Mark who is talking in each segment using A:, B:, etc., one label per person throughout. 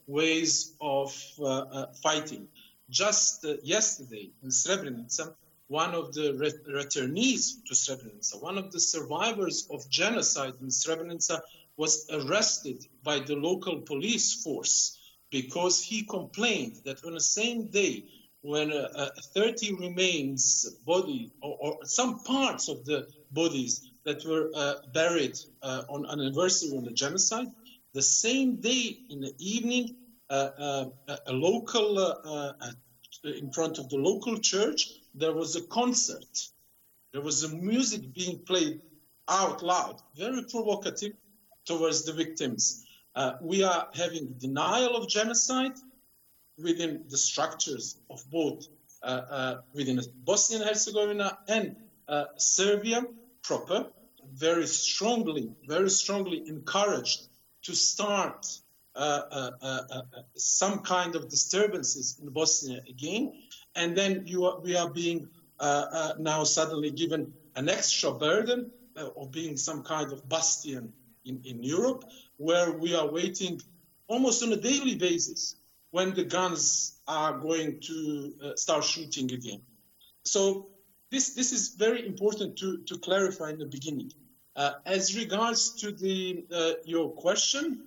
A: ways of fighting. Just yesterday in Srebrenica, one of the returnees to Srebrenica, one of the survivors of genocide in Srebrenica, was arrested by the local police force because he complained that on the same day when 30 remains body or some parts of the bodies that were buried on an anniversary of the genocide, the same day in the evening, a local in front of the local church, there was a concert. There was a music being played out loud, very provocative towards the victims. We are having denial of genocide within the structures of both within Bosnia and Herzegovina and Serbia proper, very strongly encouraged to start some kind of disturbances in Bosnia again, and then we are being now suddenly given an extra burden of being some kind of bastion in Europe, where we are waiting almost on a daily basis when the guns are going to start shooting again. So this is very important to clarify in the beginning. As regards to your question,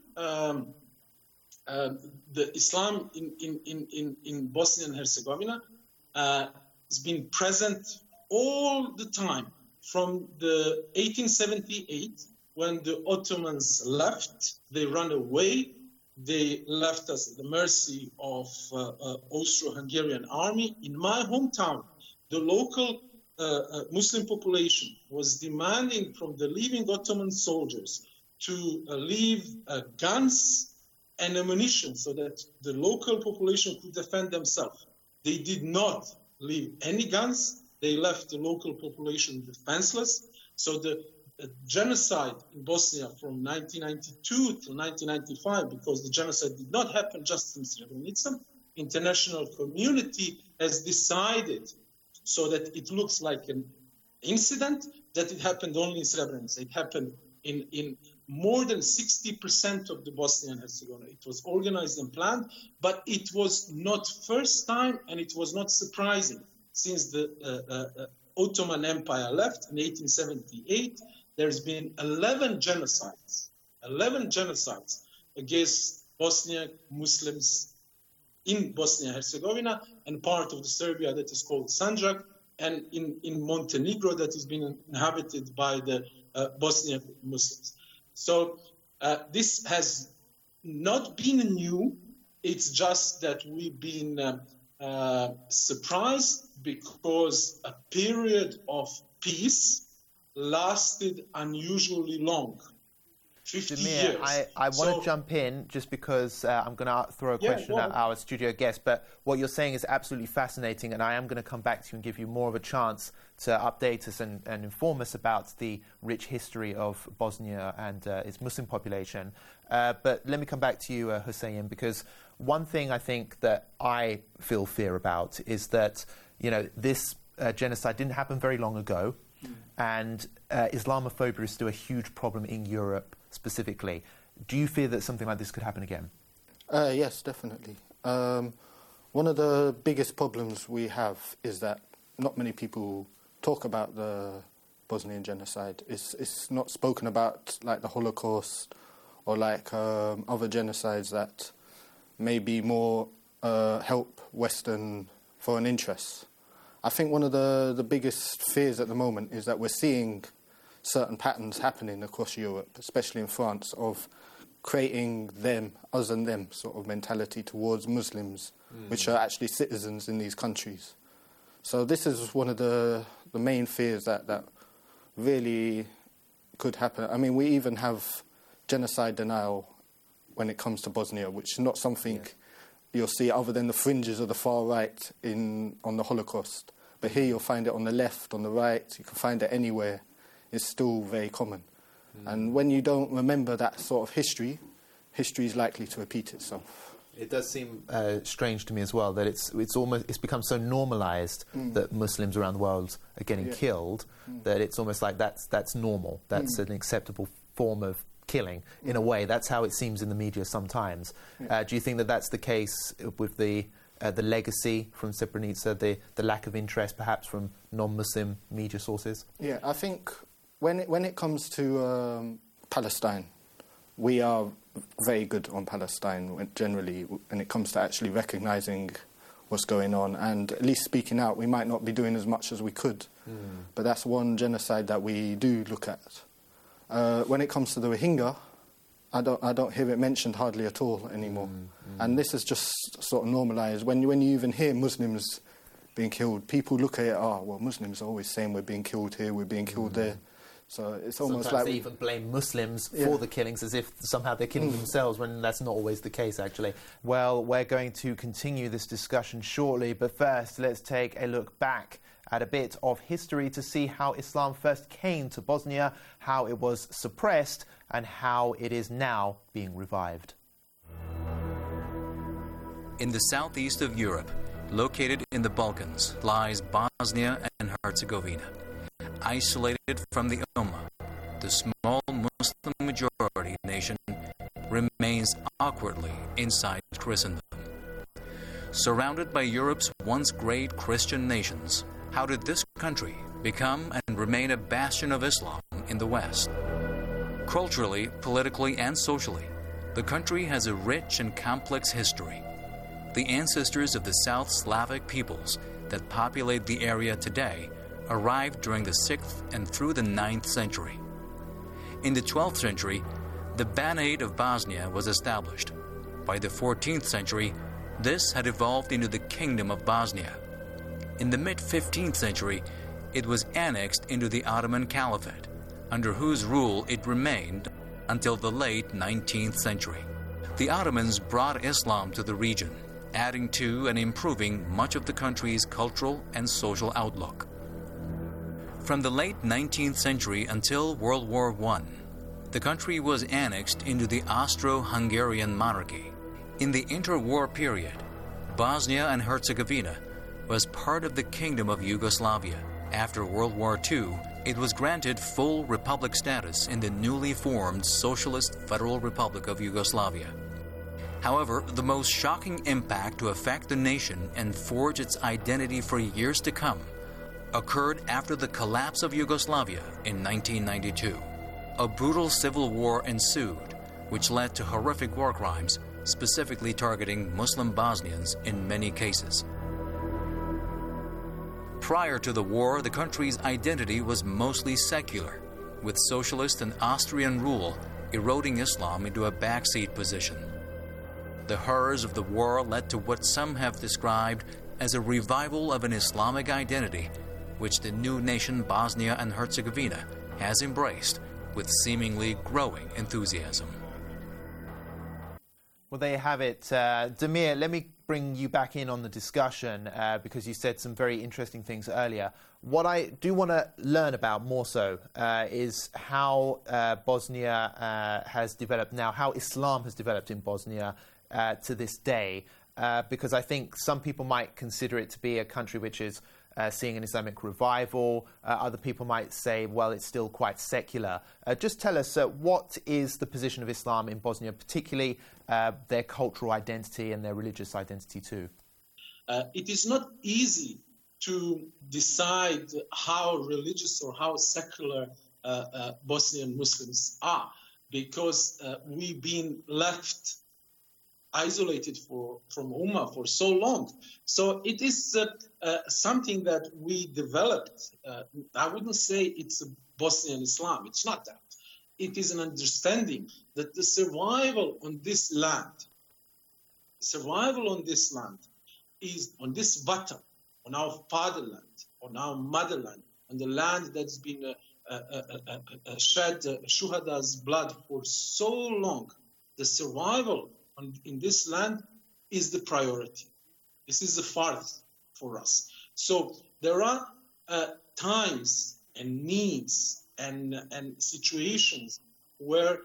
A: the Islam in Bosnia and Herzegovina has been present all the time from the 1878 when the Ottomans left. They ran away. They left us at the mercy of Austro-Hungarian army. In my hometown, the local Muslim population was demanding from the leaving Ottoman soldiers to leave guns and ammunition so that the local population could defend themselves. They did not leave any guns. They left the local population defenseless. So the genocide in Bosnia from 1992 to 1995, because the genocide did not happen just in Srebrenica, international community has decided, so that it looks like an incident, that it happened only in Srebrenica. It happened in more than 60% of the Bosnia and Herzegovina. It was organized and planned, but it was not first time, and it was not surprising. Since the Ottoman Empire left in 1878, there's been 11 genocides against Bosnian Muslims in Bosnia and Herzegovina, and part of the Serbia that is called Sanjak, and in Montenegro that has been inhabited by the Bosnian Muslims. So this has not been new. It's just that we've been surprised because a period of peace lasted unusually long. 50 years.
B: I want to jump in just because I'm going to throw a question at our studio guest, but what you're saying is absolutely fascinating, and I am going to come back to you and give you more of a chance to update us and inform us about the rich history of Bosnia and its Muslim population. But let me come back to you, Hussein, because one thing I think that I feel fear about is that, this genocide didn't happen very long ago, and Islamophobia is still a huge problem in Europe specifically. Do you fear that something like this could happen again?
C: Yes, definitely. One of the biggest problems we have is that not many people talk about the Bosnian genocide. It's not spoken about like the Holocaust or like other genocides that maybe more help Western foreign interests. I think one of the biggest fears at the moment is that we're seeing certain patterns happening across Europe, especially in France, of creating them, us and them sort of mentality towards Muslims, which are actually citizens in these countries. So this is one of the main fears that really could happen. I mean, we even have genocide denial when it comes to Bosnia, which is not something you'll see other than the fringes of the far right on the Holocaust. But here you'll find it on the left, on the right, you can find it anywhere. It's still very common. And when you don't remember that sort of history is likely to repeat itself.
B: It does seem strange to me as well that it's become so normalised that Muslims around the world are getting killed that it's almost like that's normal. That's an acceptable form of killing, in a way. That's how it seems in the media sometimes. Do you think that that's the case with the legacy from Srebrenica, the lack of interest perhaps from non-Muslim media sources?
C: Yeah, I think when it comes to Palestine, we are very good on Palestine generally when it comes to actually recognising what's going on, and at least speaking out. We might not be doing as much as we could, but that's one genocide that we do look at. When it comes to the Rohingya, I don't hear it mentioned hardly at all anymore. And this is just sort of normalised. When you even hear Muslims being killed, people look at it, well, Muslims are always saying we're being killed here, we're being killed there. So it's almost
B: sometimes
C: like...
B: they even blame Muslims for the killings as if somehow they're killing themselves, when that's not always the case, actually. Well, we're going to continue this discussion shortly, but first let's take a look back at a bit of history to see how Islam first came to Bosnia, how it was suppressed, and how it is now being revived.
D: In the southeast of Europe, located in the Balkans, lies Bosnia and Herzegovina. Isolated from the Ummah, the small Muslim majority nation remains awkwardly inside Christendom. Surrounded by Europe's once great Christian nations, how did this country become and remain a bastion of Islam in the West? Culturally, politically, and socially, the country has a rich and complex history. The ancestors of the South Slavic peoples that populate the area today arrived during the 6th and through the 9th century. In the 12th century, the Banate of Bosnia was established. By the 14th century, this had evolved into the Kingdom of Bosnia. In the mid-15th century, it was annexed into the Ottoman Caliphate, under whose rule it remained until the late 19th century. The Ottomans brought Islam to the region, adding to and improving much of the country's cultural and social outlook. From the late 19th century until World War I, the country was annexed into the Austro-Hungarian monarchy. In the interwar period, Bosnia and Herzegovina was part of the Kingdom of Yugoslavia. After World War II, it was granted full republic status in the newly formed Socialist Federal Republic of Yugoslavia. However, the most shocking impact to affect the nation and forge its identity for years to come occurred after the collapse of Yugoslavia in 1992. A brutal civil war ensued, which led to horrific war crimes, specifically targeting Muslim Bosnians in many cases. Prior to the war, the country's identity was mostly secular, with socialist and Austrian rule eroding Islam into a backseat position. The horrors of the war led to what some have described as a revival of an Islamic identity, which the new nation Bosnia and Herzegovina has embraced with seemingly growing enthusiasm.
B: Well, there you have it. Damir, let me bring you back in on the discussion because you said some very interesting things earlier. What I do want to learn about more so is how Bosnia has developed now, how Islam has developed in Bosnia to this day, because I think some people might consider it to be a country which is seeing an Islamic revival. Other people might say, well, it's still quite secular. Just tell us, what is the position of Islam in Bosnia, particularly their cultural identity and their religious identity too?
A: It is not easy to decide how religious or how secular Bosnian Muslims are, because we've been left isolated from Ummah for so long. So it is something that we developed. I wouldn't say it's a Bosnian Islam. It's not that. It is an understanding that the survival on this land is on this Vatan, on our fatherland, on our motherland, on the land that's been shed Shuhada's blood for so long. The survival in this land is the priority. This is the first for us. So there are times and needs and situations where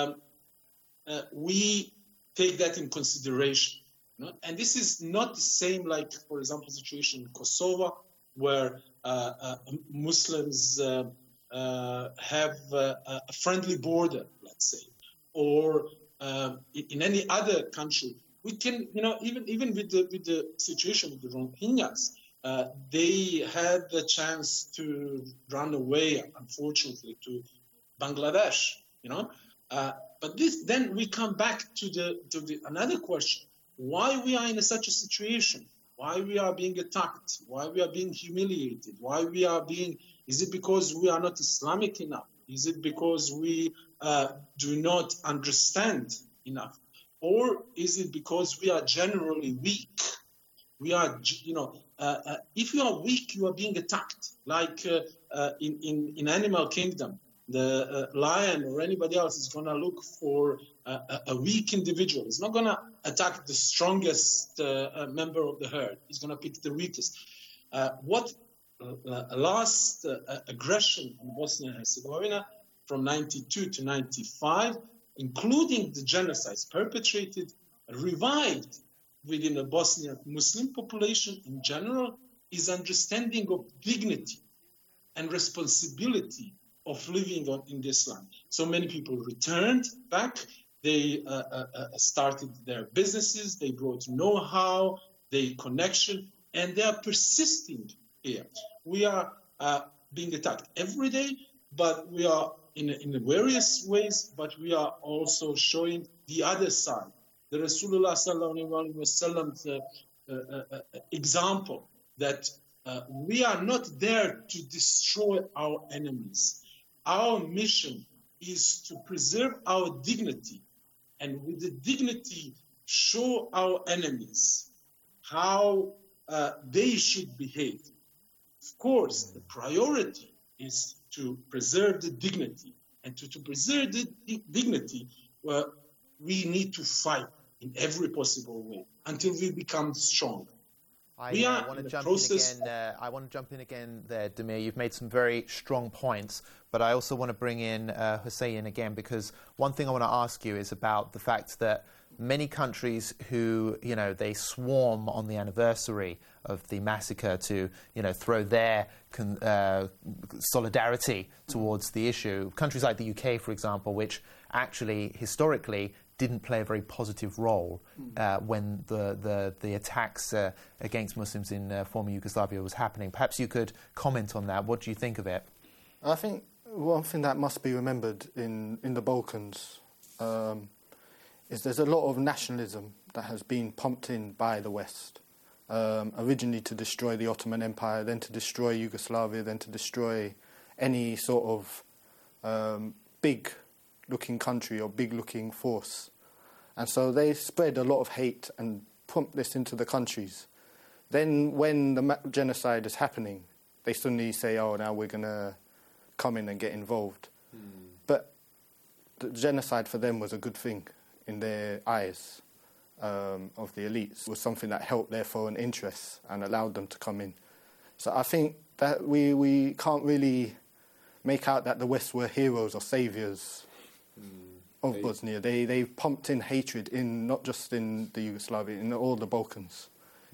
A: we take that in consideration. You know? And this is not the same like, for example, situation in Kosovo, where Muslims have a friendly border, let's say. or in any other country. We can, even with the situation with the Rohingyas, they had the chance to run away, unfortunately, to Bangladesh. But then we come back to the another question: why we are in such a situation? Why we are being attacked? Why we are being humiliated? Why we are being? Is it because we are not Islamic enough? Is it because we do not understand enough? Or is it because we are generally weak? We are, if you are weak, you are being attacked. Like in animal kingdom, the lion or anybody else is going to look for a weak individual. It's not going to attack the strongest member of the herd. It's going to pick the weakest. Last aggression in Bosnia and Herzegovina from 92 to 95, including the genocides perpetrated, revived within the Bosnian Muslim population in general, is understanding of dignity and responsibility of living in this land. So many people returned back. They started their businesses. They brought know-how, their connection, and they are persisting here. We are being attacked every day, but we are in various ways, but we are also showing the other side. The Rasulullah sallallahu alaihi wasallam example that we are not there to destroy our enemies. Our mission is to preserve our dignity, and with the dignity, show our enemies how they should behave. Of course, the priority is to preserve the dignity, and to preserve the dignity, we need to fight in every possible way until we become strong.
B: I want to jump in again there, Damir. You've made some very strong points, but I also want to bring in Hussein again, because one thing I want to ask you is about the fact that many countries who, they swarm on the anniversary of the massacre to, throw their solidarity towards the issue. Countries like the UK, for example, which actually historically didn't play a very positive role when the attacks against Muslims in former Yugoslavia was happening. Perhaps you could comment on that. What do you think of it?
C: I think one thing that must be remembered in the Balkans is there's a lot of nationalism that has been pumped in by the West, originally to destroy the Ottoman Empire, then to destroy Yugoslavia, then to destroy any sort of big-looking country or big-looking force. And so they spread a lot of hate and pumped this into the countries. Then when the genocide is happening, they suddenly say, oh, now we're going to come in and get involved. But the genocide for them was a good thing in their eyes of the elites. It was something that helped their foreign interests and allowed them to come in. So I think that we can't really make out that the West were heroes or saviours of Bosnia. They pumped in hatred in not just in the Yugoslavia, in all the Balkans,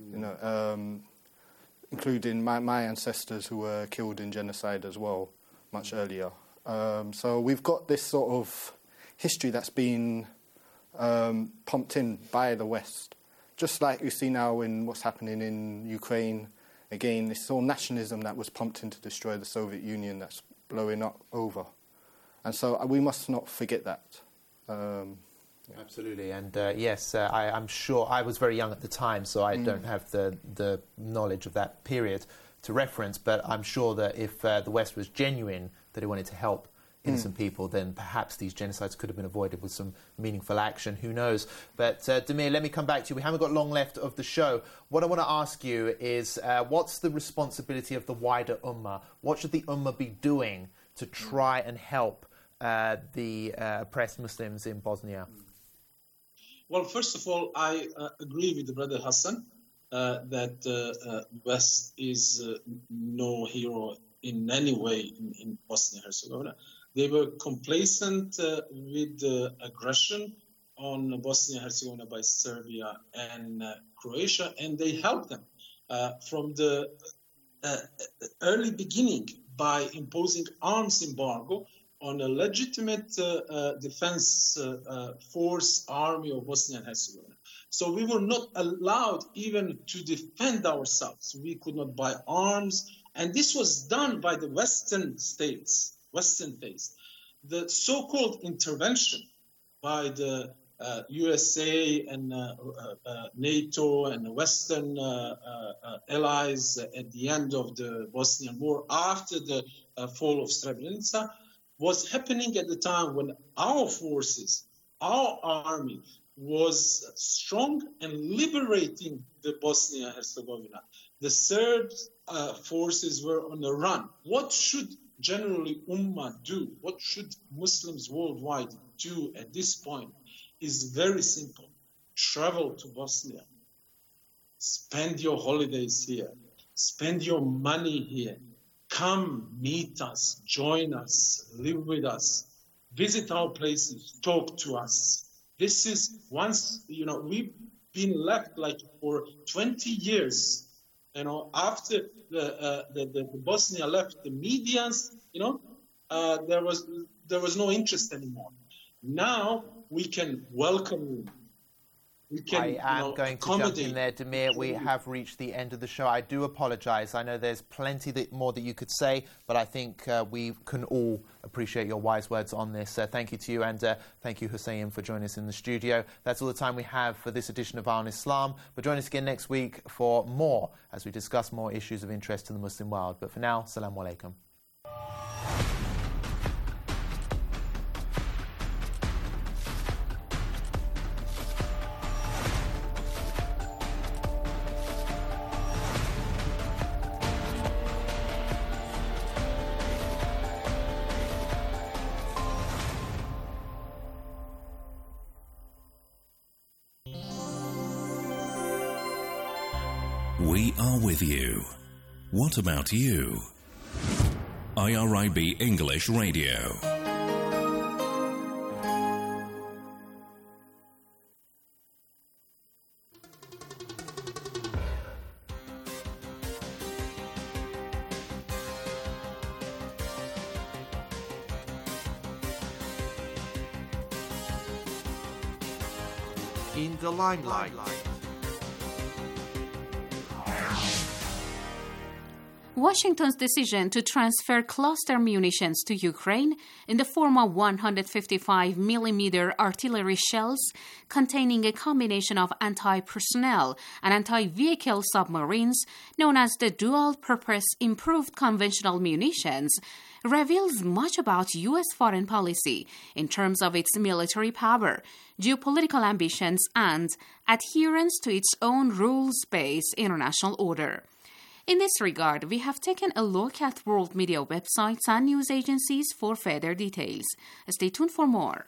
C: including my ancestors who were killed in genocide as well, much earlier. So we've got this sort of history that's been pumped in by the West, just like you see now in what's happening in Ukraine. Again, this all nationalism that was pumped in to destroy the Soviet Union that's blowing up over. And so we must not forget that.
B: Absolutely, and yes, I'm sure I was very young at the time, so I don't have the knowledge of that period to reference, but I'm sure that if the West was genuine, that it wanted to help innocent people, then perhaps these genocides could have been avoided with some meaningful action. Who knows? But Damir, let me come back to you. We haven't got long left of the show. What I want to ask you is, what's the responsibility of the wider Ummah? What should the Ummah be doing to try and help the oppressed Muslims in Bosnia?
A: Well, first of all, I agree with the brother Hassan that West is no hero in any way in Bosnia and Herzegovina. They were complacent with the aggression on Bosnia and Herzegovina by Serbia and Croatia, and they helped them from the early beginning by imposing arms embargo on a legitimate defense force army of Bosnia and Herzegovina. So we were not allowed even to defend ourselves. We could not buy arms. And this was done by the Western states. The so-called intervention by the USA and NATO and the Western allies at the end of the Bosnian War, after the fall of Srebrenica, was happening at the time when our forces, our army, was strong and liberating the Bosnia-Herzegovina. The Serb forces were on the run. What should generally Ummah do? What should Muslims worldwide do at this point? Is very simple. Travel to Bosnia. Spend your holidays here. Spend your money here. Come meet us, join us, live with us, visit our places, talk to us. This is once, we've been left like for 20 years, after the Bosnia left the medians, there was no interest anymore. Now we can welcome you.
B: I am going to jump in there, Damir. We have reached the end of the show. I do apologise. I know there's plenty more that you could say, but I think we can all appreciate your wise words on this. Thank you to you, and thank you, Hussein, for joining us in the studio. That's all the time we have for this edition of Eye on Islam. But join us again next week for more, as we discuss more issues of interest to the Muslim world. But for now, Assalamu alaikum.
E: We are with you. What about you? IRIB English Radio.
B: In the limelight.
F: Washington's decision to transfer cluster munitions to Ukraine in the form of 155mm artillery shells containing a combination of anti-personnel and anti-vehicle submarines known as the dual-purpose improved conventional munitions reveals much about U.S. foreign policy in terms of its military power, geopolitical ambitions, and adherence to its own rules-based international order. In this regard, we have taken a look at world media websites and news agencies for further details. Stay tuned for more.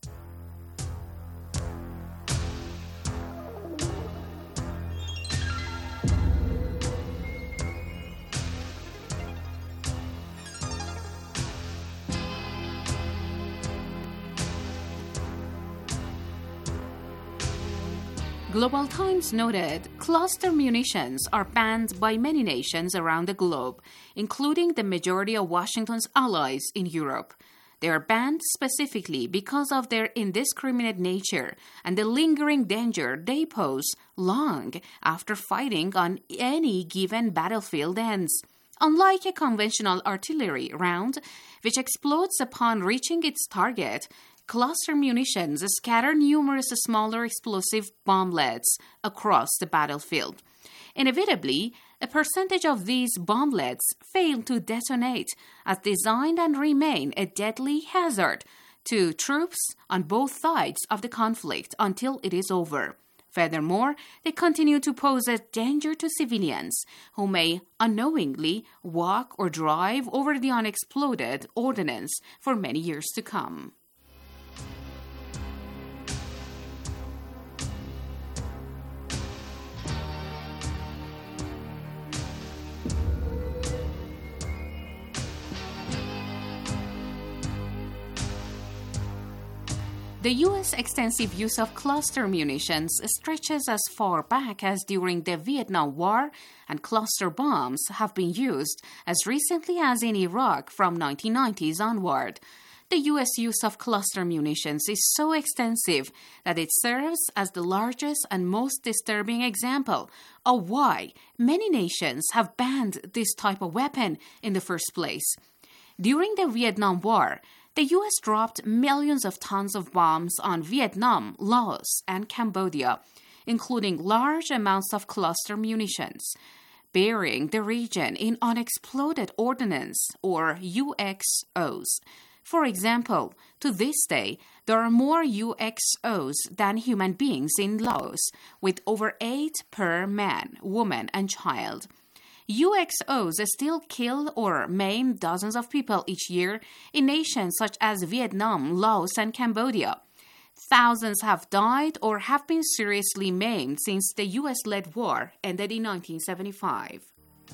F: Global Times noted cluster munitions are banned by many nations around the globe, including the majority of Washington's allies in Europe. They are banned specifically because of their indiscriminate nature and the lingering danger they pose long after fighting on any given battlefield ends. Unlike a conventional artillery round, which explodes upon reaching its target, cluster munitions scatter numerous smaller explosive bomblets across the battlefield. Inevitably, a percentage of these bomblets fail to detonate, as designed, and remain a deadly hazard to troops on both sides of the conflict until it is over. Furthermore, they continue to pose a danger to civilians who may unknowingly walk or drive over the unexploded ordnance for many years to come. The U.S. extensive use of cluster munitions stretches as far back as during the Vietnam War, and cluster bombs have been used as recently as in Iraq from 1990s onward. the U.S. use of cluster munitions is so extensive that it serves as the largest and most disturbing example of why many nations have banned this type of weapon in the first place. During the Vietnam War, the U.S. dropped millions of tons of bombs on Vietnam, Laos, and Cambodia, including large amounts of cluster munitions, burying the region in unexploded ordnance, or UXOs. For example, to this day, there are more UXOs than human beings in Laos, with over 8 per man, woman, and child. UXOs still kill or maim dozens of people each year in nations such as Vietnam, Laos, and Cambodia. Thousands have died or have been seriously maimed since the U.S.-led war ended in 1975.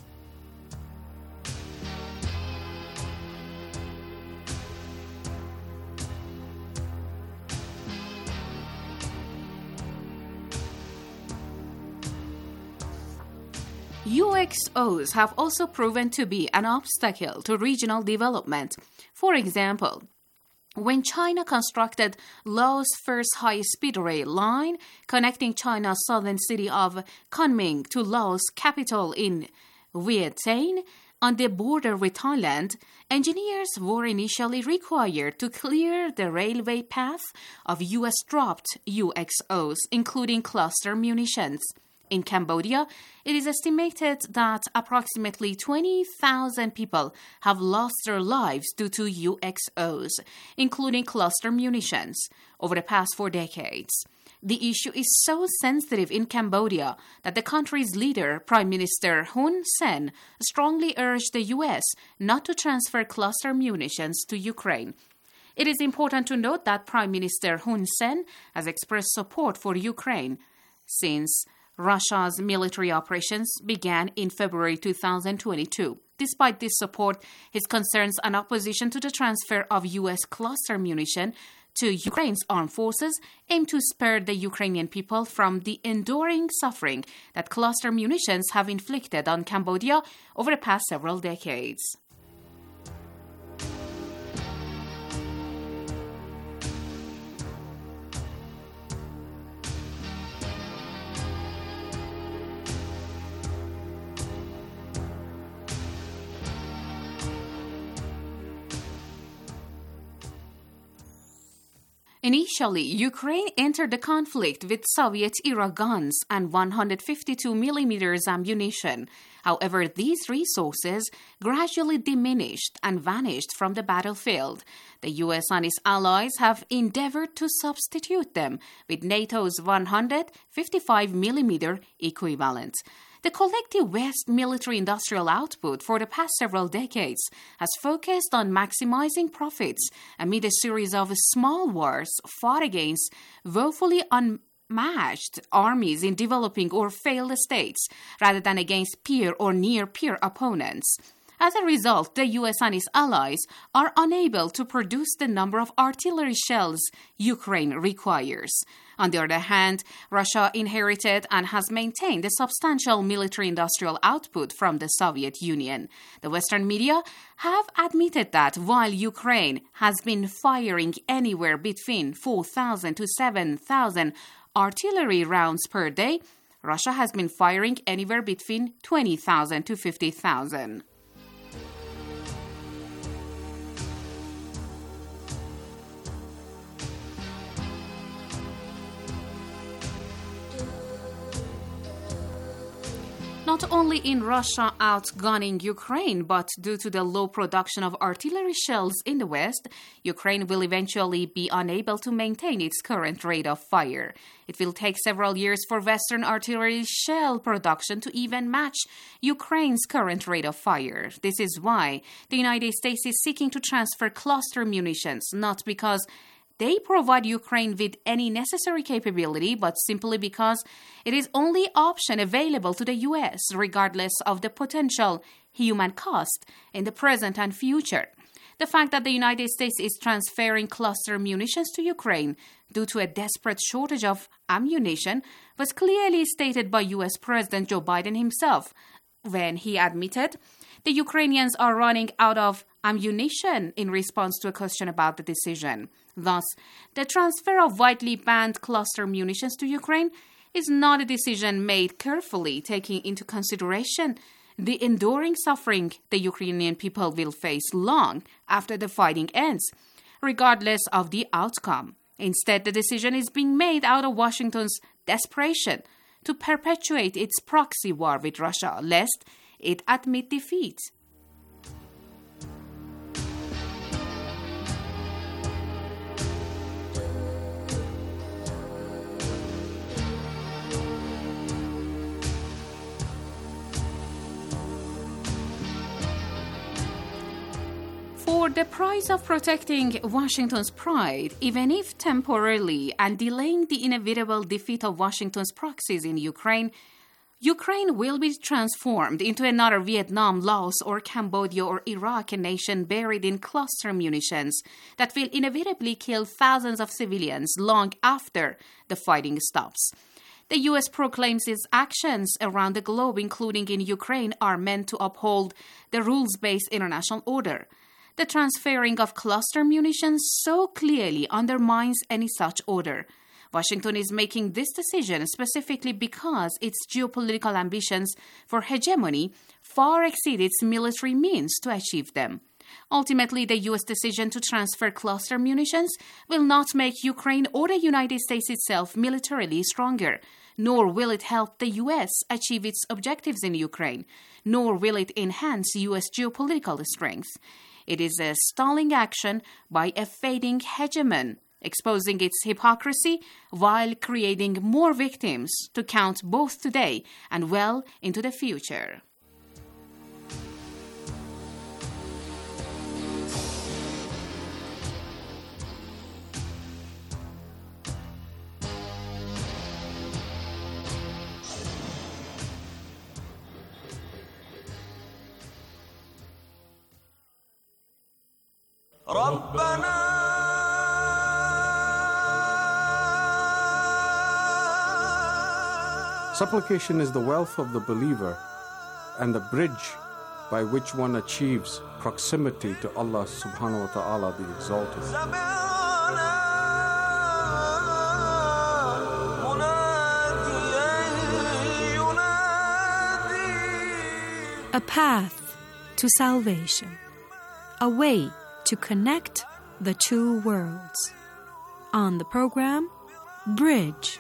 F: UXOs have also proven to be an obstacle to regional development. For example, when China constructed Laos' first high-speed rail line connecting China's southern city of Kunming to Laos' capital in Viet Thanh, on the border with Thailand, engineers were initially required to clear the railway path of U.S.-dropped UXOs, including cluster munitions. In Cambodia, it is estimated that approximately 20,000 people have lost their lives due to UXOs, including cluster munitions, over the past 4 decades. The issue is so sensitive in Cambodia that the country's leader, Prime Minister Hun Sen, strongly urged the U.S. not to transfer cluster munitions to Ukraine. It is important to note that Prime Minister Hun Sen has expressed support for Ukraine since Russia's military operations began in February 2022. Despite this support, his concerns and opposition to the transfer of U.S. cluster munition to Ukraine's armed forces aim to spare the Ukrainian people from the enduring suffering that cluster munitions have inflicted on Cambodia over the past several decades. Initially, Ukraine entered the conflict with Soviet-era guns and 152mm ammunition. However, these resources gradually diminished and vanished from the battlefield. The U.S. and its allies have endeavored to substitute them with NATO's 155mm equivalent. The collective West military-industrial output for the past several decades has focused on maximizing profits amid a series of small wars fought against woefully unmatched armies in developing or failed states, rather than against peer or near-peer opponents. As a result, the U.S. and its allies are unable to produce the number of artillery shells Ukraine requires. On the other hand, Russia inherited and has maintained a substantial military-industrial output from the Soviet Union. The Western media have admitted that while Ukraine has been firing anywhere between 4,000 to 7,000 artillery rounds per day, Russia has been firing anywhere between 20,000 to 50,000. Not only in Russia outgunning Ukraine, but due to the low production of artillery shells in the West, Ukraine will eventually be unable to maintain its current rate of fire. It will take several years for Western artillery shell production to even match Ukraine's current rate of fire. This is why the United States is seeking to transfer cluster munitions, not because they provide Ukraine with any necessary capability, but simply because it is only option available to the U.S., regardless of the potential human cost in the present and future. The fact that the United States is transferring cluster munitions to Ukraine due to a desperate shortage of ammunition was clearly stated by U.S. President Joe Biden himself when he admitted, The Ukrainians are running out of ammunition in response to a question about the decision. Thus, the transfer of widely banned cluster munitions to Ukraine is not a decision made carefully, taking into consideration the enduring suffering the Ukrainian people will face long after the fighting ends, regardless of the outcome. Instead, the decision is being made out of Washington's desperation to perpetuate its proxy war with Russia, lest it admit defeat. For the price of protecting Washington's pride, even if temporarily, and delaying the inevitable defeat of Washington's proxies in Ukraine, Ukraine will be transformed into another Vietnam, Laos, or Cambodia or Iraq, a nation buried in cluster munitions that will inevitably kill thousands of civilians long after the fighting stops. The U.S. proclaims its actions around the globe, including in Ukraine, are meant to uphold the rules-based international order. The transferring of cluster munitions so clearly undermines any such order. Washington is making this decision specifically because its geopolitical ambitions for hegemony far exceed its military means to achieve them. Ultimately, the U.S. decision to transfer cluster munitions will not make Ukraine or the United States itself militarily stronger, nor will it help the U.S. achieve its objectives in Ukraine, nor will it enhance U.S. geopolitical strength. It is a stalling action by a fading hegemon, exposing its hypocrisy while creating more victims to count both today and well into the future.
G: Supplication is the wealth of the believer and the bridge by which one achieves proximity to Allah subhanahu wa ta'ala the Exalted.
H: A path to salvation, a way to connect the two worlds. On the program, Bridge.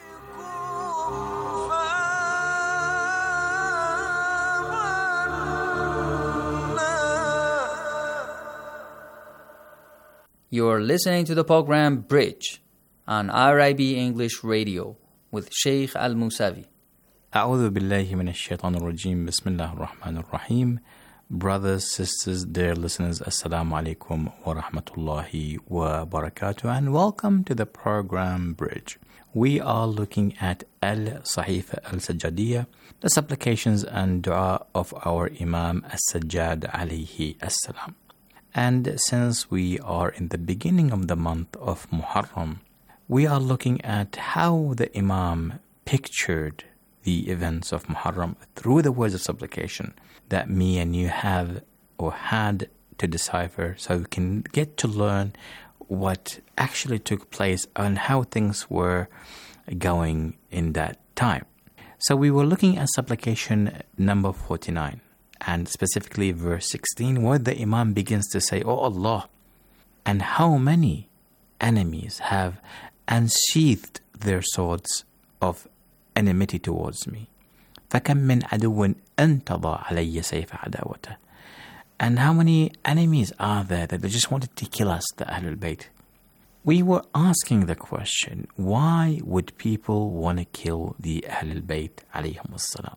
I: You're listening to the program Bridge on RIB English Radio with Sheikh Al-Musavi.
J: أعوذ بالله من الشيطان الرجيم بسم الله الرحمن الرحيم. Brothers, sisters, dear listeners, Assalamu alaikum wa rahmatullahi wa barakatuh, and welcome to the program Bridge. We are looking at Al-Sahifa Al-Sajjadiyya, the supplications and dua of our Imam As-Sajjad alayhi as-salam. And since we are in the beginning of the month of Muharram, we are looking at how the Imam pictured the events of Muharram through the words of supplication that me and you have or had to decipher, so we can get to learn what actually took place and how things were going in that time. So we were looking at supplication number 49, and specifically verse 16, where the Imam begins to say, "Oh Allah, and how many enemies have unsheathed their swords of enmity towards me. فَكَمْ مِنْ عَدُوٍ أَنْتَضَى عَلَيَّ سَيْفَ عَدَاوَتَهُ." And how many enemies are there that they just wanted to kill us, the Ahlul Bayt? We were asking the question, why would people want to kill the Ahlul Bayt alayhim as-salam?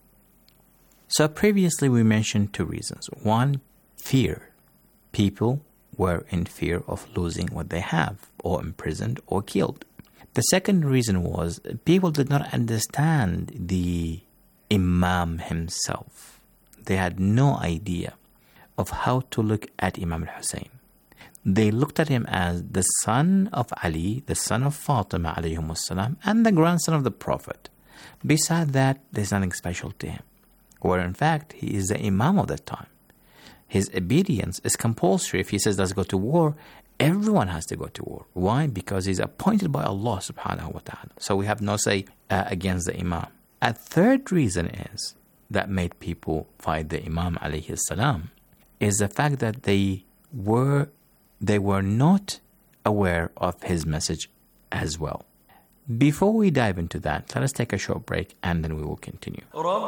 J: So previously we mentioned two reasons. One, fear. People were in fear of losing what they have, or imprisoned or killed. The second reason was people did not understand the Imam himself. They had no idea of how to look at Imam al-Hussein. They looked at him as the son of Ali, the son of Fatima alayhim as-salam, and the grandson of the Prophet. Beside that, there's nothing special to him. Where in fact, he is the Imam of that time. his obedience is compulsory. If he says, let's go to war, everyone has to go to war. Why? Because he's appointed by Allah subhanahu wa ta'ala. So we have no say against the Imam. A third reason is that made people fight the Imam alayhi salam is the fact that they were not aware of his message as well. Before we dive into that, let us take a short break and then we will continue.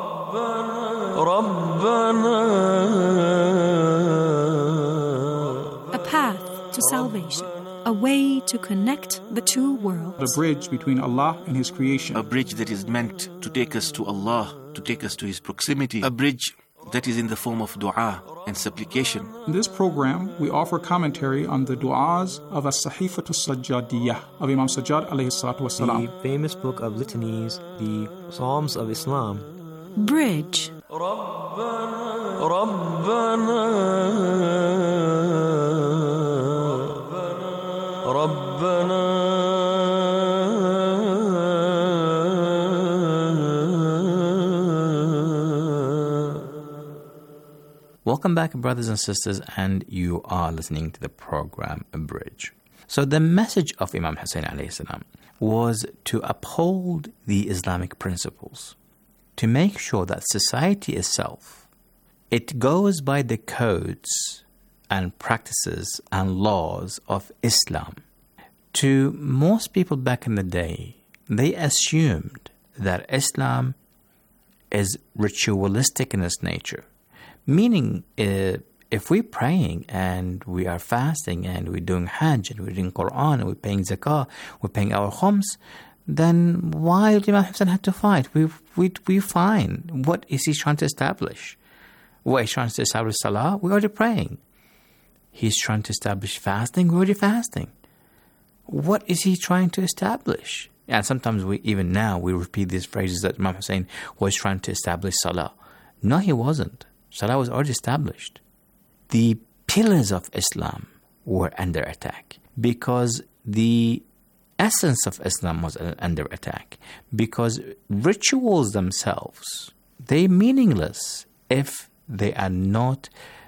H: A path to salvation. A way to connect the two worlds.
K: The bridge between Allah and His creation.
L: A bridge that is meant to take us to Allah, to take us to His proximity. A bridge that is in the form of dua and supplication.
K: In this program, we offer commentary on the du'as of As-Sahifatu Sajjadiyah of Imam Sajjad alayhi salatu wasalam.
M: The famous book of litanies, the Psalms of Islam.
H: Bridge.
J: Welcome back, brothers and sisters, and you are listening to the program A Bridge. So the message of Imam Hussein alayhi salam was to uphold the Islamic principles, to make sure that society itself, it goes by the codes and practices and laws of Islam. To most people back in the day, they assumed that Islam is ritualistic in its nature. Meaning, if we're praying and we are fasting and we're doing Hajj and we're reading Quran and we're paying Zakah, we're paying our khums, then why did Imam Hussein have to fight? We're fine. What is he trying to establish? What, he's trying to establish Salah? We're already praying. He's trying to establish fasting? We're already fasting. What is he trying to establish? And sometimes even now we repeat these phrases that Imam Hussein was trying to establish Salah. No, he wasn't. Salah was already established. The pillars of Islam were under attack because the essence of Islam was under attack, because rituals themselves, they're meaningless if they are not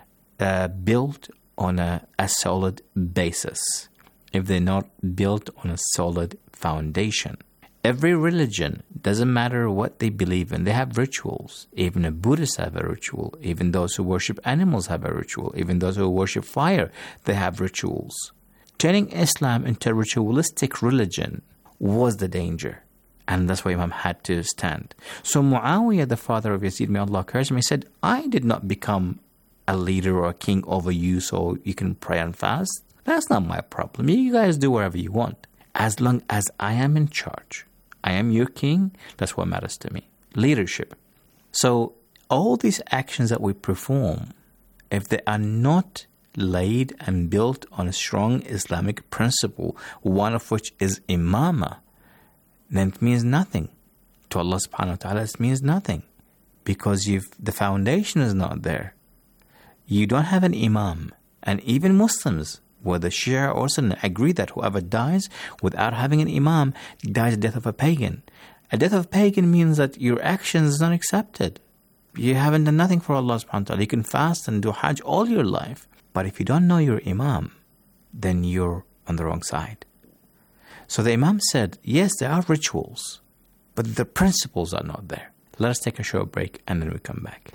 J: built on a solid basis, if they're not built on a solid foundation. Every religion, doesn't matter what they believe in, they have rituals. Even Buddhists have a ritual. Even those who worship animals have a ritual. Even those who worship fire, they have rituals. Turning Islam into a ritualistic religion was the danger. And that's why Imam had to stand. So Muawiyah, the father of Yazid, may Allah curse him, he said, I did not become a leader or a king over you so you can pray and fast. That's not my problem. You guys do whatever you want. As long as I am in charge, I am your king, that's what matters to me. Leadership. So all these actions that we perform, if they are not laid and built on a strong Islamic principle, one of which is imamah, then it means nothing. To Allah subhanahu wa ta'ala, it means nothing. Because the foundation is not there. You don't have an imam. And even Muslims, whether Shia or Sunni, agree that whoever dies without having an imam dies the death of a pagan. A death of a pagan means that your actions are not accepted. You haven't done nothing for Allah subhanahu wa ta'ala. You can fast and do Hajj all your life. But if you don't know your imam, then you're on the wrong side. So the imam said, yes, there are rituals, but the principles are not there. Let us take a short break and then we come back.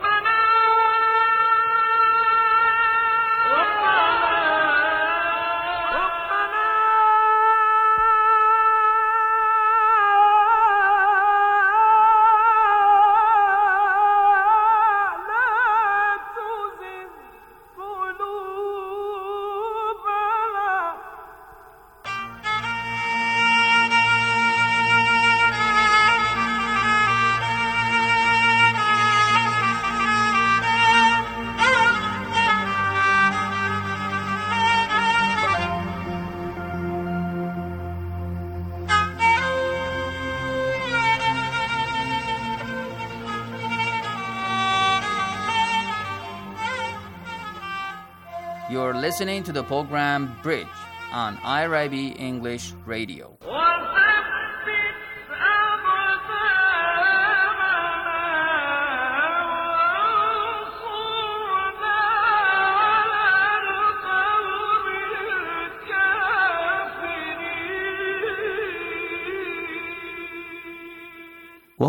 I: You're listening to the program Bridge on IRIB English Radio.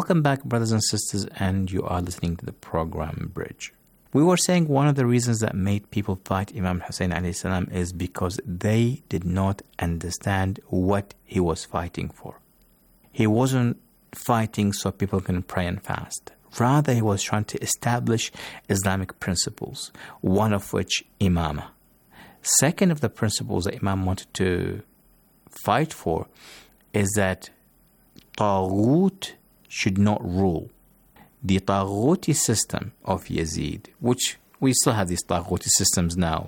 J: Welcome back, brothers and sisters, and you are listening to the program Bridge. We were saying one of the reasons that made people fight Imam Hussein alayhi salam is because they did not understand what he was fighting for. He wasn't fighting so people can pray and fast. Rather, he was trying to establish Islamic principles, one of which Imamah. Second of the principles that Imam wanted to fight for is that Taghut should not rule. The Taghuti system of Yazid, which we still have these Taghuti systems now,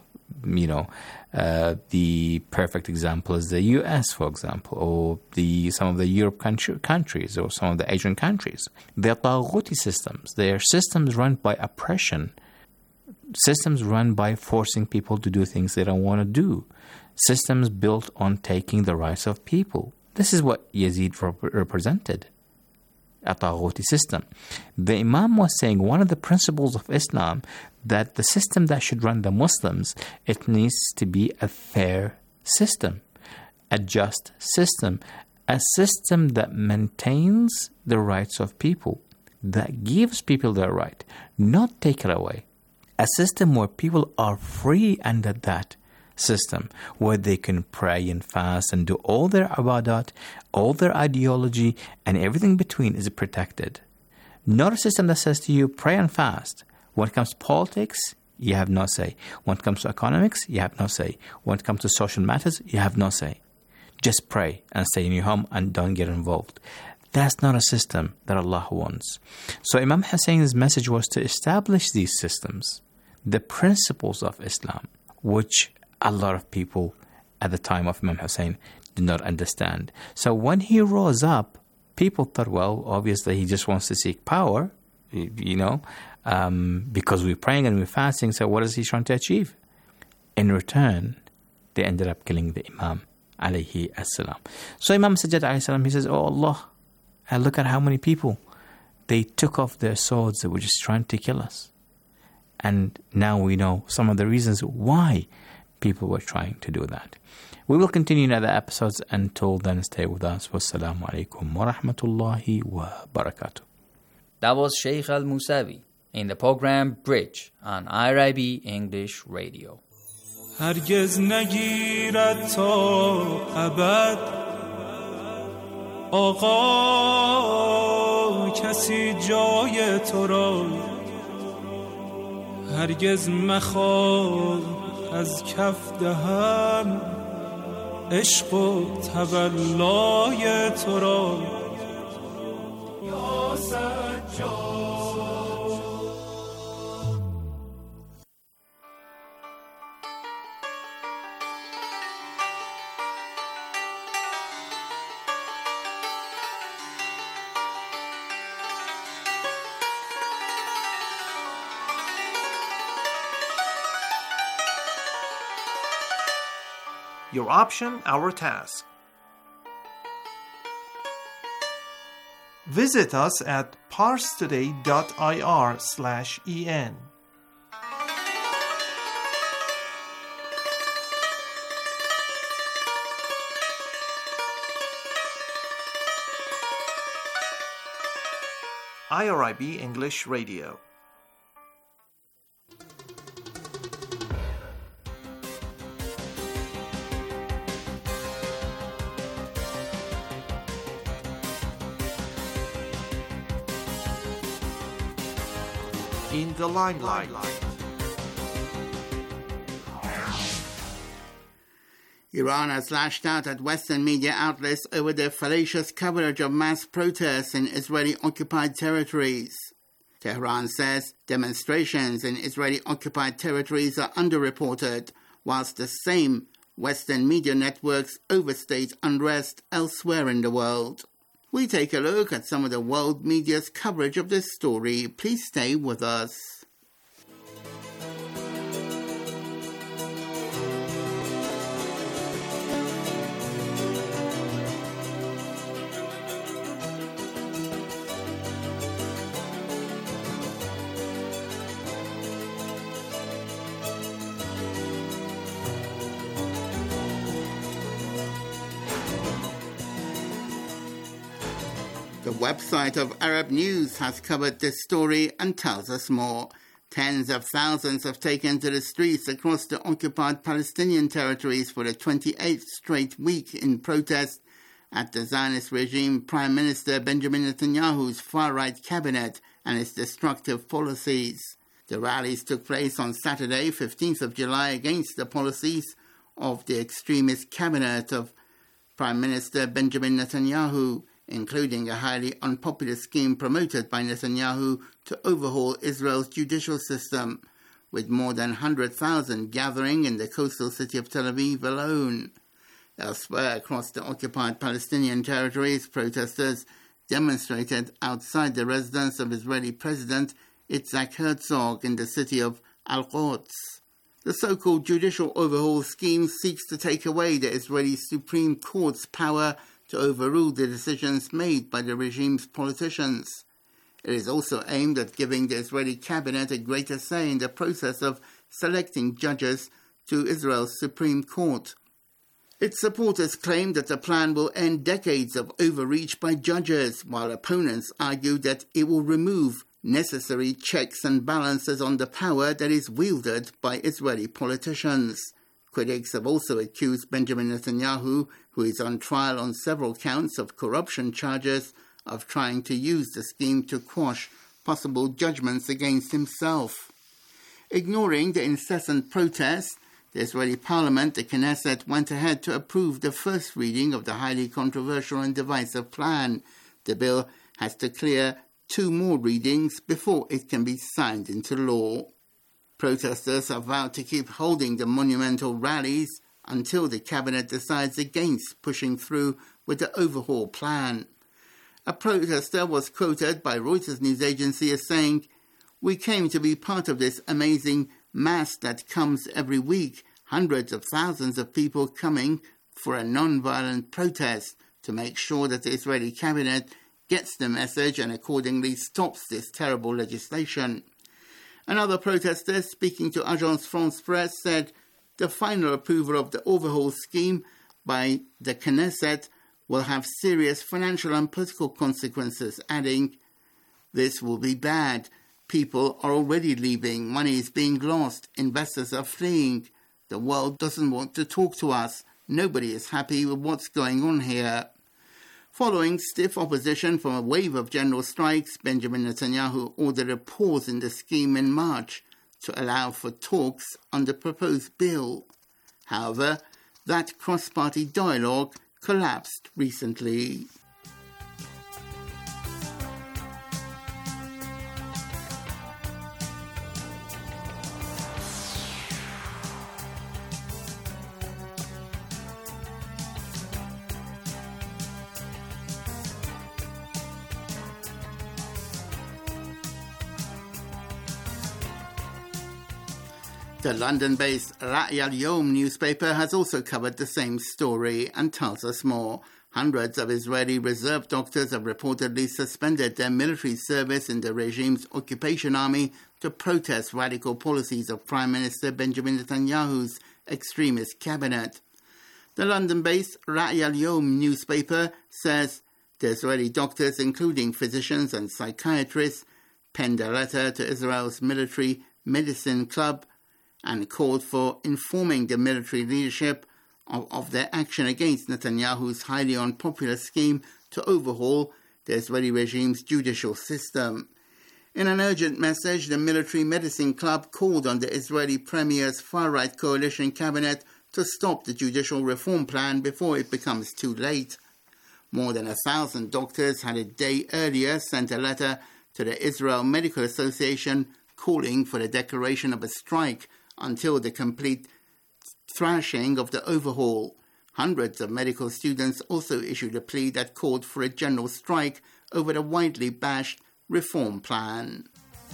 J: the perfect example is the US, for example, or some of the Europe countries or some of the Asian countries. They're Taghuti systems. They are systems run by oppression, systems run by forcing people to do things they don't want to do, systems built on taking the rights of people. This is what Yazid represented, a Taghuti system. The Imam was saying one of the principles of Islam, that the system that should run the Muslims, it needs to be a fair system, a just system, a system that maintains the rights of people, that gives people their right, not take it away. A system where people are free under that system, where they can pray and fast and do all their ibadat, all their ideology, and everything between is protected. Not a system that says to you, pray and fast. When it comes to politics, you have no say. When it comes to economics, you have no say. When it comes to social matters, you have no say. Just pray and stay in your home and don't get involved. That's not a system that Allah wants. So Imam Hussein's message was to establish these systems, the principles of Islam, which a lot of people at the time of Imam Hussein did not understand. So when he rose up, people thought, well, obviously he just wants to seek power, because we're praying and we're fasting, so what is he trying to achieve? In return, they ended up killing the Imam alayhi as-salam. So Imam Sajjad alayhi salam, he says, oh Allah, look at how many people, they took off their swords, they were just trying to kill us. And now we know some of the reasons why people were trying to do that. We will continue in other episodes. Until then, stay with us. Wassalamu alaikum wa rahmatullahi wa barakatuh.
I: That was Sheikh Al-Musawi in the program Bridge on IRIB English Radio.
N: هرگز نگیرد تا ابد آقا کسی جای تو را هرگز مخواه از کف دهم عشق و تولای تو را یا سجاد.
B: Your option, our task. Visit us at parstoday.ir/en. IRIB English Radio. In the limelight.
O: Iran has lashed out at Western media outlets over their fallacious coverage of mass protests in Israeli-occupied territories. Tehran says demonstrations in Israeli-occupied territories are underreported, whilst the same Western media networks overstate unrest elsewhere in the world. We take a look at some of the world media's coverage of this story. Please stay with us. The website of Arab News has covered this story and tells us more. Tens of thousands have taken to the streets across the occupied Palestinian territories for the 28th straight week in protest at the Zionist regime Prime Minister Benjamin Netanyahu's far-right cabinet and its destructive policies. The rallies took place on Saturday, 15th of July, against the policies of the extremist cabinet of Prime Minister Benjamin Netanyahu, including a highly unpopular scheme promoted by Netanyahu to overhaul Israel's judicial system, with more than 100,000 gathering in the coastal city of Tel Aviv alone. Elsewhere across the occupied Palestinian territories, protesters demonstrated outside the residence of Israeli President Yitzhak Herzog in the city of Al-Quds. The so-called judicial overhaul scheme seeks to take away the Israeli Supreme Court's power to overrule the decisions made by the regime's politicians. It is also aimed at giving the Israeli cabinet a greater say in the process of selecting judges to Israel's Supreme Court. Its supporters claim that the plan will end decades of overreach by judges, while opponents argue that it will remove necessary checks and balances on the power that is wielded by Israeli politicians. Critics have also accused Benjamin Netanyahu, who is on trial on several counts of corruption charges, of trying to use the scheme to quash possible judgments against himself. Ignoring the incessant protests, the Israeli parliament, the Knesset, went ahead to approve the first reading of the highly controversial and divisive plan. The bill has to clear 2 more readings before it can be signed into law. Protesters have vowed to keep holding the monumental rallies until the cabinet decides against pushing through with the overhaul plan. A protester was quoted by Reuters news agency as saying, "We came to be part of this amazing mass that comes every week, hundreds of thousands of people coming for a non-violent protest to make sure that the Israeli cabinet gets the message and accordingly stops this terrible legislation." Another protester, speaking to Agence France-Presse, said the final approval of the overhaul scheme by the Knesset will have serious financial and political consequences, adding, "This will be bad. People are already leaving, money is being lost, investors are fleeing. The world doesn't want to talk to us. Nobody is happy with what's going on here." Following stiff opposition from a wave of general strikes, Benjamin Netanyahu ordered a pause in the scheme in March to allow for talks on the proposed bill. However, that cross-party dialogue collapsed recently. The London-based Ra'y al-Yom newspaper has also covered the same story and tells us more. Hundreds of Israeli reserve doctors have reportedly suspended their military service in the regime's occupation army to protest radical policies of Prime Minister Benjamin Netanyahu's extremist cabinet. The London-based Ra'y al-Yom newspaper says the Israeli doctors, including physicians and psychiatrists, penned a letter to Israel's military medicine club and called for informing the military leadership of their action against Netanyahu's highly unpopular scheme to overhaul the Israeli regime's judicial system. In an urgent message, the military medicine club called on the Israeli premier's far-right coalition cabinet to stop the judicial reform plan before it becomes too late. More than 1,000 doctors had a day earlier sent a letter to the Israel Medical Association calling for the declaration of a strike until the complete thrashing of the overhaul. Hundreds of medical students also issued a plea that called for a general strike over the widely bashed reform plan.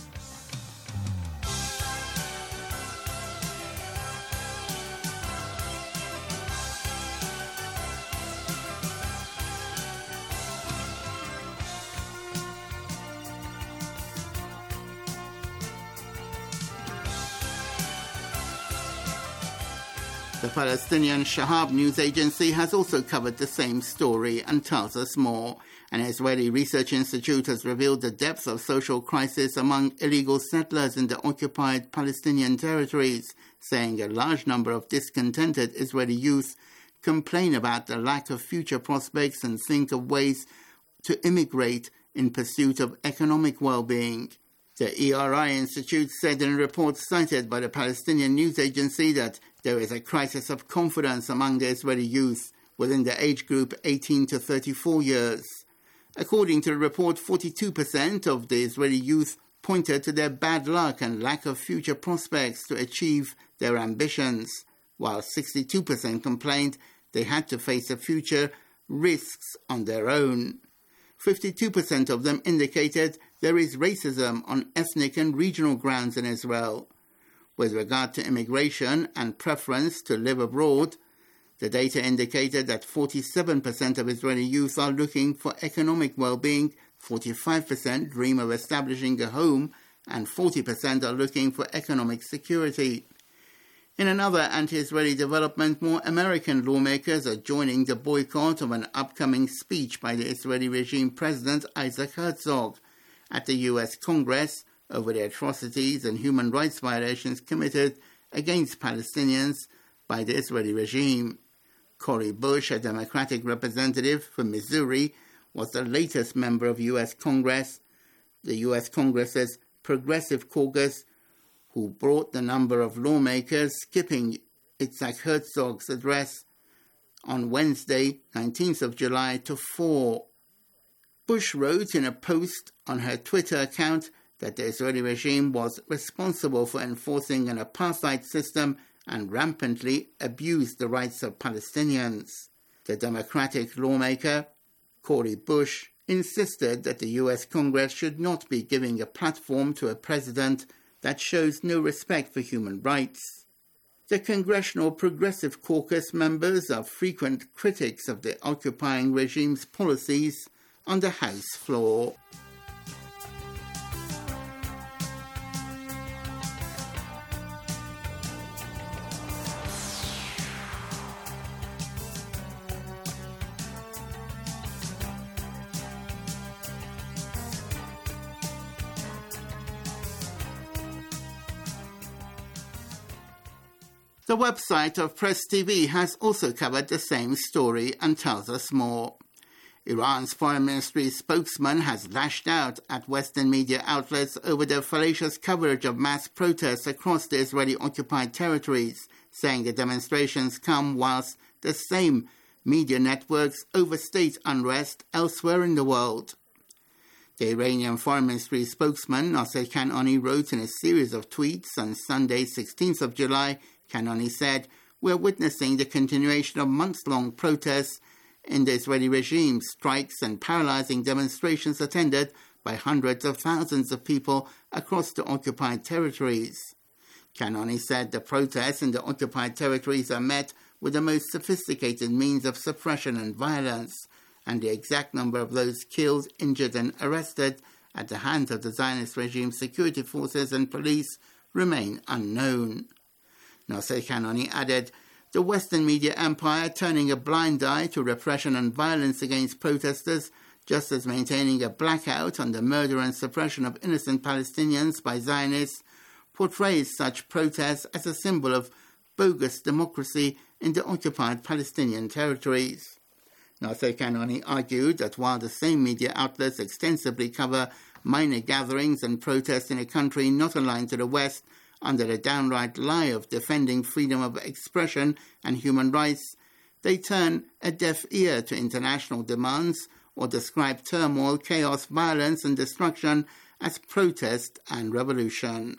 O: The Palestinian Shahab news agency has also covered the same story and tells us more. An Israeli research institute has revealed the depth of social crisis among illegal settlers in the occupied Palestinian territories, saying a large number of discontented Israeli youth complain about the lack of future prospects and think of ways to immigrate in pursuit of economic well-being. The ERI Institute said in a report cited by the Palestinian news agency that there is a crisis of confidence among the Israeli youth within the age group 18 to 34 years. According to the report, 42% of the Israeli youth pointed to their bad luck and lack of future prospects to achieve their ambitions, while 62% complained they had to face the future risks on their own. 52% of them indicated there is racism on ethnic and regional grounds in Israel. With regard to immigration and preference to live abroad, the data indicated that 47% of Israeli youth are looking for economic well-being, 45% dream of establishing a home, and 40% are looking for economic security. In another anti-Israeli development, more American lawmakers are joining the boycott of an upcoming speech by the Israeli regime President Isaac Herzog at the U.S. Congress over the atrocities and human rights violations committed against Palestinians by the Israeli regime. Cori Bush, a Democratic representative from Missouri, was the latest member of U.S. Congress, the U.S. Congress's Progressive Caucus, who brought the number of lawmakers skipping Isaac Herzog's address on Wednesday, 19th of July, to 4. Bush wrote in a post on her Twitter account that the Israeli regime was responsible for enforcing an apartheid system and rampantly abused the rights of Palestinians. The Democratic lawmaker, Cori Bush, insisted that the U.S. Congress should not be giving a platform to a president that shows no respect for human rights. The Congressional Progressive Caucus members are frequent critics of the occupying regime's policies on the House floor. The website of Press TV has also covered the same story and tells us more. Iran's foreign ministry spokesman has lashed out at Western media outlets over their fallacious coverage of mass protests across the Israeli-occupied territories, saying the demonstrations come whilst the same media networks overstate unrest elsewhere in the world. The Iranian Foreign Ministry spokesman Nasser Kanani wrote in a series of tweets on Sunday, 16th of July, Kanani said, "We're witnessing the continuation of months-long protests in the Israeli regime, strikes and paralyzing demonstrations attended by hundreds of thousands of people across the occupied territories." Kanani said the protests in the occupied territories are met with the most sophisticated means of suppression and violence, and the exact number of those killed, injured and arrested at the hands of the Zionist regime security forces and police remain unknown. Nasser Kanani added, "The Western media empire turning a blind eye to repression and violence against protesters, just as maintaining a blackout on the murder and suppression of innocent Palestinians by Zionists, portrays such protests as a symbol of bogus democracy in the occupied Palestinian territories." Nasser Kanani argued that while the same media outlets extensively cover minor gatherings and protests in a country not aligned to the West under the downright lie of defending freedom of expression and human rights, they turn a deaf ear to international demands or describe turmoil, chaos, violence and destruction as protest and revolution.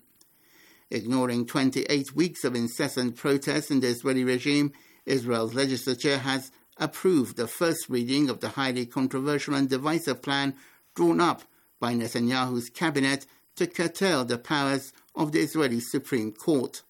O: Ignoring 28 weeks of incessant protests in the Israeli regime, Israel's legislature has approved the first reading of the highly controversial and divisive plan drawn up by Netanyahu's cabinet to curtail the powers of the Israeli Supreme Court.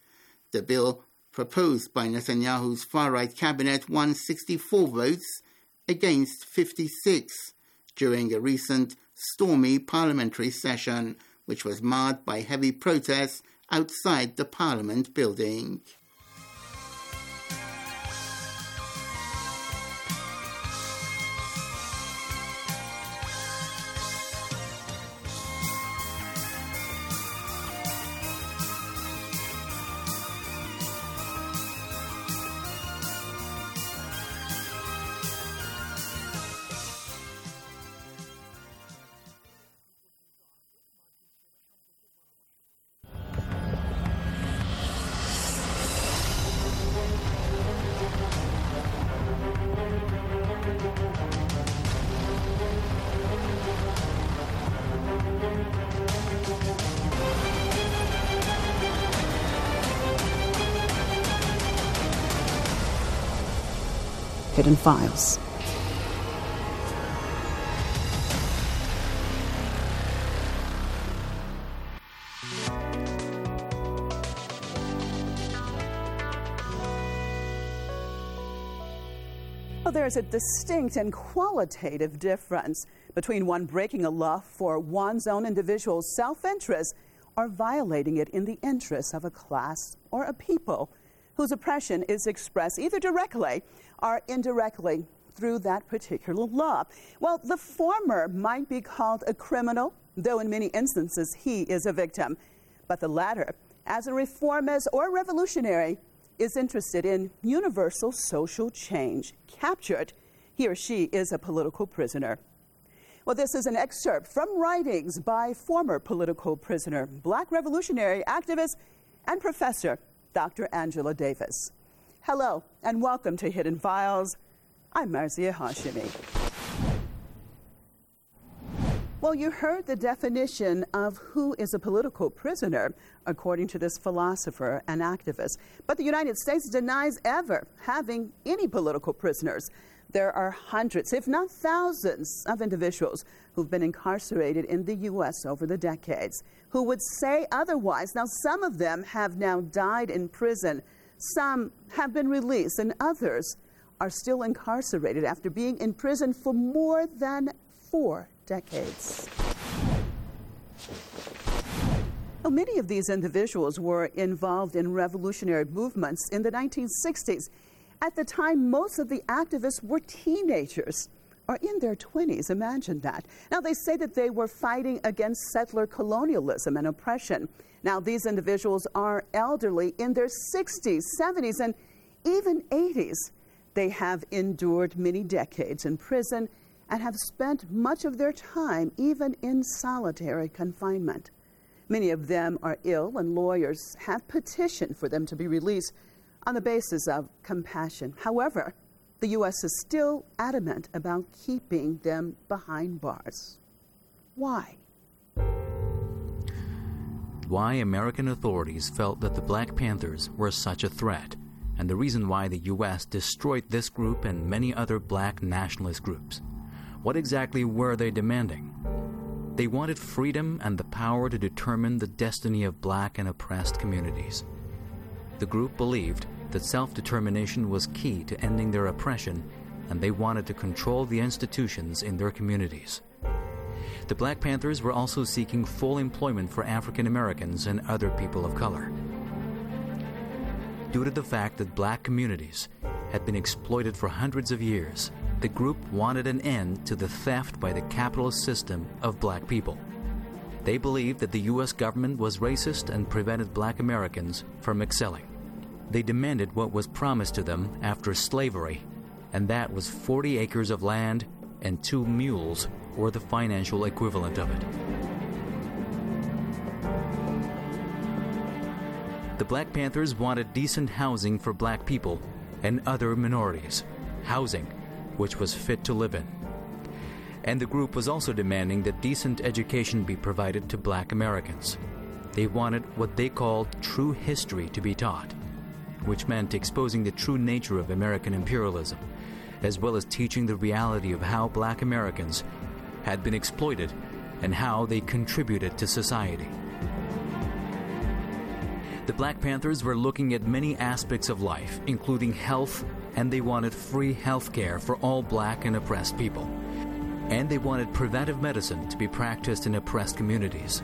O: The bill proposed by Netanyahu's far-right cabinet won 64 votes against 56 during a recent stormy parliamentary session, which was marred by heavy protests outside the parliament building.
P: Hidden Files. Well, there's a distinct and qualitative difference between one breaking a law for one's own individual self-interest or violating it in the interests of a class or a people whose oppression is expressed either directly or indirectly through that particular law. Well, the former might be called a criminal, though in many instances he is a victim. But the latter, as a reformist or revolutionary, is interested in universal social change. Captured, he or she is a political prisoner. Well, this is an excerpt from writings by former political prisoner, Black revolutionary activist, and professor Dr. Angela Davis. Hello, and welcome to Hidden Files. I'm Marzieh Hashimi. Well, you heard the definition of who is a political prisoner, according to this philosopher and activist. But the United States denies ever having any political prisoners. There are hundreds, if not thousands, of individuals who've been incarcerated in the U.S. over the decades who would say otherwise. Now, some of them have now died in prison. Some have been released, and others are still incarcerated after being in prison for more than 4 decades. Well, many of these individuals were involved in revolutionary movements in the 1960s. At the time, most of the activists were teenagers or in their 20s. Imagine that. Now, they say that they were fighting against settler colonialism and oppression. Now, these individuals are elderly, in their 60s, 70s, and even 80s. They have endured many decades in prison and have spent much of their time even in solitary confinement. Many of them are ill, and lawyers have petitioned for them to be released on the basis of compassion. However, the U.S. is still adamant about keeping them behind bars. Why?
D: Why American authorities felt that the Black Panthers were such a threat, and the reason why the U.S. destroyed this group and many other black nationalist groups. What exactly were they demanding? They wanted freedom and the power to determine the destiny of black and oppressed communities. The group believed that self-determination was key to ending their oppression, and they wanted to control the institutions in their communities. The Black Panthers were also seeking full employment for African Americans and other people of color. Due to the fact that black communities had been exploited for hundreds of years, the group wanted an end to the theft by the capitalist system of black people. They believed that the U.S. government was racist and prevented black Americans from excelling. They demanded what was promised to them after slavery, and that was 40 acres of land and 2 mules, or the financial equivalent of it. The Black Panthers wanted decent housing for black people and other minorities, housing which was fit to live in. And the group was also demanding that decent education be provided to black Americans. They wanted what they called true history to be taught, which meant exposing the true nature of American imperialism, as well as teaching the reality of how black Americans had been exploited and how they contributed to society. The Black Panthers were looking at many aspects of life, including health, and they wanted free health care for all black and oppressed people. And they wanted preventive medicine to be practiced in oppressed communities.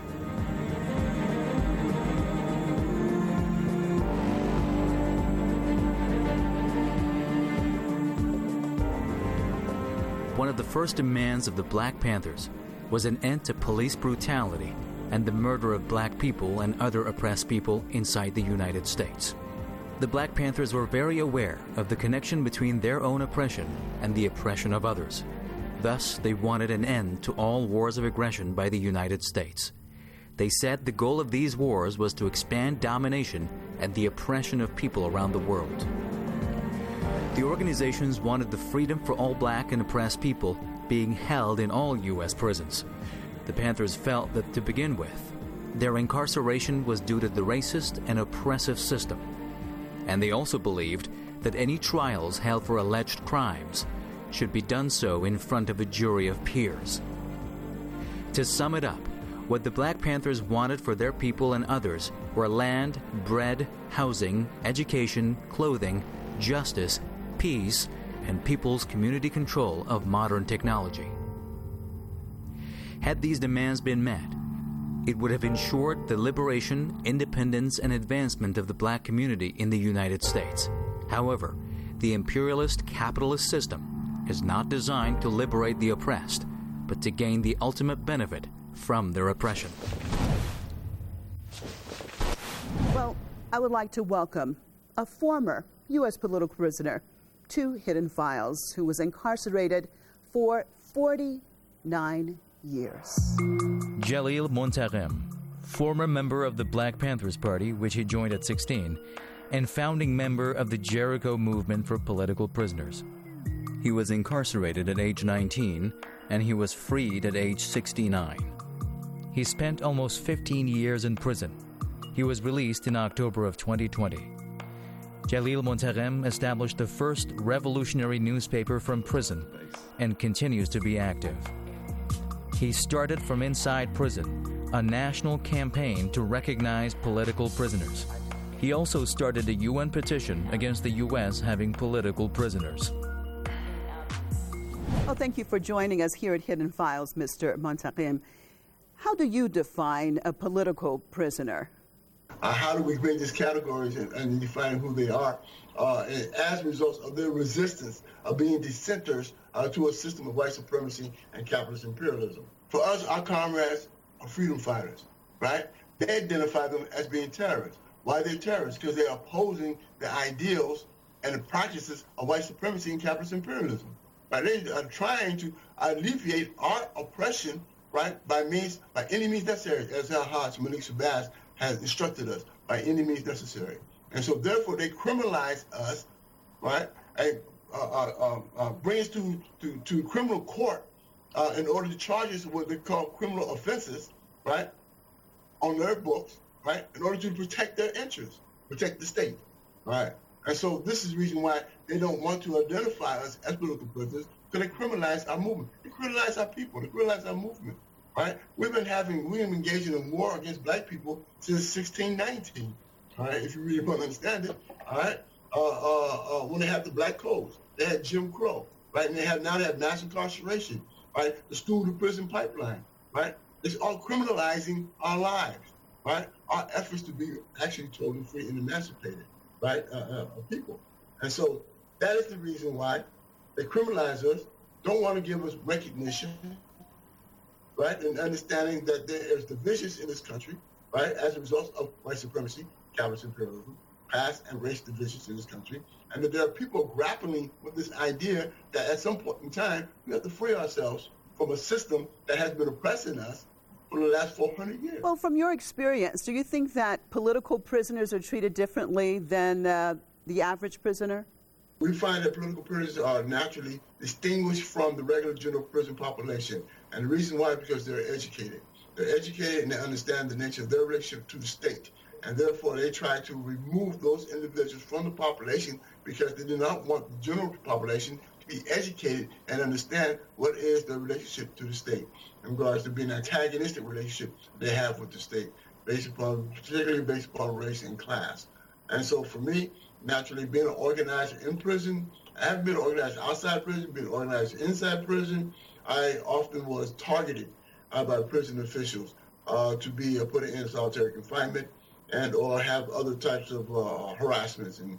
D: One of the first demands of the Black Panthers was an end to police brutality and the murder of black people and other oppressed people inside the United States. The Black Panthers were very aware of the connection between their own oppression and the oppression of others. Thus, they wanted an end to all wars of aggression by the United States. They said the goal of these wars was to expand domination and the oppression of people around the world. The organizations wanted the freedom for all black and oppressed people being held in all U.S. prisons. The Panthers felt that, to begin with, their incarceration was due to the racist and oppressive system. And they also believed that any trials held for alleged crimes should be done so in front of a jury of peers. To sum it up, what the Black Panthers wanted for their people and others were land, bread, housing, education, clothing, justice, peace, and people's community control of modern technology. Had these demands been met, it would have ensured the liberation, independence, and advancement of the black community in the United States. However, the imperialist capitalist system is not designed to liberate the oppressed, but to gain the ultimate benefit from their oppression.
P: Well, I would like to welcome a former U.S. political prisoner to Hidden Files who was incarcerated for 49 years.
D: Jalil Montaghem, former member of the Black Panthers Party, which he joined at 16, and founding member of the Jericho Movement for Political Prisoners. He was incarcerated at age 19, and he was freed at age 69. He spent almost 15 years in prison. He was released in October of 2020. Jalil Montaghem established the first revolutionary newspaper from prison and continues to be active. He started from inside prison a national campaign to recognize political prisoners. He also started a UN petition against the U.S. having political prisoners.
P: Well, thank you for joining us here at Hidden Files, Mr. Montaghem. How do you define a political prisoner?
Q: How do we bring these categories and define who they are as a result of their resistance of being dissenters to a system of white supremacy and capitalist imperialism? For us, our comrades are freedom fighters, right? They identify them as being terrorists. Why they're terrorists? Because they're opposing the ideals and the practices of white supremacy and capitalist imperialism. Right? They are trying to alleviate our oppression, right, by any means necessary, as Al-Hajj Malik Shabazz has instructed us, by any means necessary. And so therefore they criminalize us, right, and bring us to criminal court in order to charge us with what they call criminal offenses, right, on their books, right, in order to protect their interests, protect the state, right? And so this is the reason why they don't want to identify us as political prisoners, because they criminalize our movement. They criminalize our people. They criminalize our movement, right? We've been engaging in war against black people since 1619, all right, if you really want to understand it, all right? When they had the black codes, they had Jim Crow, right? And now they have mass incarceration, right? The school to prison pipeline, right? It's all criminalizing our lives, right? Our efforts to be actually totally free and emancipated, right? People. And so that is the reason why they criminalize us, don't want to give us recognition, right? And understanding that there is divisions in this country, right? As a result of white supremacy, capitalist imperialism, class and race divisions in this country, and that there are people grappling with this idea that at some point in time, we have to free ourselves from a system that has been oppressing us for the last 400 years.
P: Well, from your experience, do you think that political prisoners are treated differently than the average prisoner?
Q: We find that political prisoners are naturally distinguished from the regular general prison population. And the reason why is because they're educated. They're educated and they understand the nature of their relationship to the state. And therefore, they try to remove those individuals from the population because they do not want the general population to be educated and understand what is their relationship to the state in regards to being an antagonistic relationship they have with the state, particularly based upon race and class. And so for me, naturally, being an organizer in prison, I haven't been organized outside prison, been organized inside prison. I often was targeted by prison officials to be put in solitary confinement and or have other types of harassments and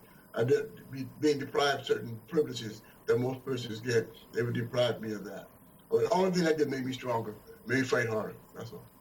Q: being deprived of certain privileges that most prisoners get. They would deprive me of that. But the only thing that did make me stronger, made me fight harder. That's all.